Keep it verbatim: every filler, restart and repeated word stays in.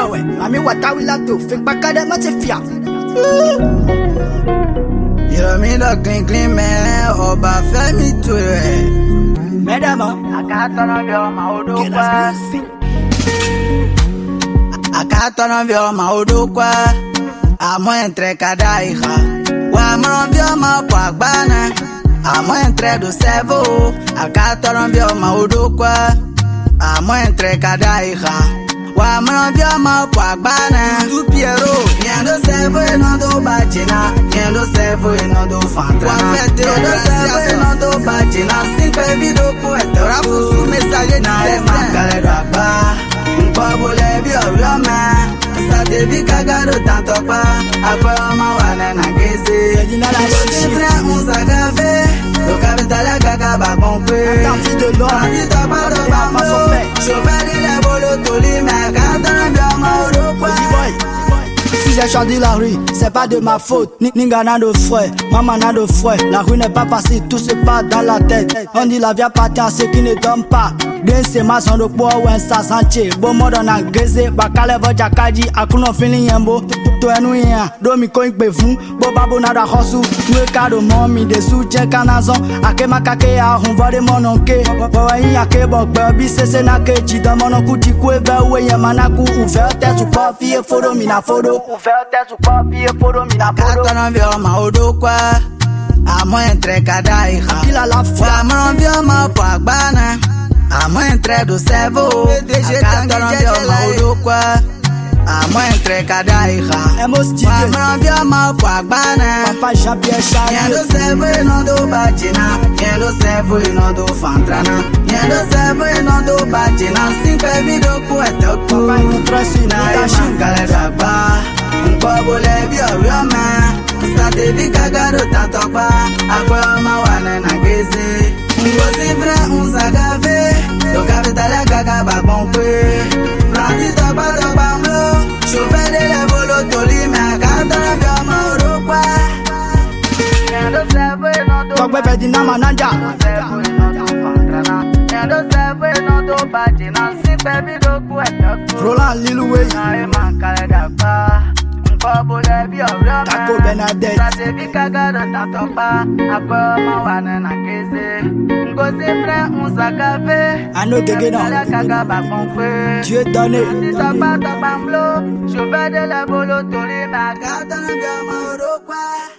no way. Mami watawila to fake bakade matifia. You me the clean clean man, oba femi to it. Madama, I can't turn on your mouth. I can't turn on your mouth. Amo entre cada hija. Wamron vio ma pagbana. Amo entre do servo. I can't turn on your mouth. Amo entre cada hija. Wamron vio ma pagbana. Tu Piero, yendo servo e non do bacina. Yendo servo e non do fantra. Yendo servo e non do bacina. Cinque video poeta. Rafu su message na e mancare da ba. Un po' volevi ovviamente. Sa devi cagare tanto qua. A poi ma wane na gese. Sempre un sagave. Lo capitale cagaba con que. Tanti de l'or. Tanti da bado bambo. Chauffeur le bolo toli me. Canton bien mauro quoi. Si j'ai choisi la rue, c'est pas de ma faute. Ninga n'a de frère, maman n'a de frère. La rue n'est pas passée, tout se passe dans la tête. On dit la vie appartient à ceux qui ne dorment pas. Bien c'est ma son de poids ou un sa santé. Bon mode on a grisé, bakale voja kaji, akuno feeling yambo. To enuya, domi koik befu, bo babo nada hosu. Nwe kado momi de sou chen kanazon. Ake makake ya hon vode mononke. Bo yin ake bok baby sese na ke chida monoku chikwe ve we yamanaku. Ouvert tête ou pas fille photo mina photo. Ouvert tête ou pas fille photo mina photo. Canton on vio ma odo kwa. Amo entre cada hija. Il a la foi. Wamron vio ma pagbana. Amo entre do servo. Canton on vio ma odo kwa. Amo entre cada hija. Wamron vio ma pagbana. Papa Jean-Pierre Charles. Yendo servo e non do bacina. Yendo servo e non do fantrana. Yendo servo e non do bacina. Cinque video poeta. Papa incontra si Na e mancare da ba. Un po' volevi ovviamente. Sa devi cagare tanto qua. A poi ma wane na gese. Un go sempre un sagave. Lo capitale cagaba con que. Prati topa topa mlo. Chauffeur de le bolo toli me. Canton bien mauro qua. Yendo servo e non do Togbe Ferdinand Mananja. servo e non do fantrana. Yendo servo e non do bacina. Cinque video poeta. Roland Liloué. Na e mancare da ba. Taco Bernadette. Sa devi cagare tanto pa. A poi ma wane na gese. Ngo sempre un sagave. I know Gege now. Cagaba con feu. Tu es donné. Si ça pas ta bamblo. Chauffeur de la bolo toli. Ma gata na bien mauro kwa.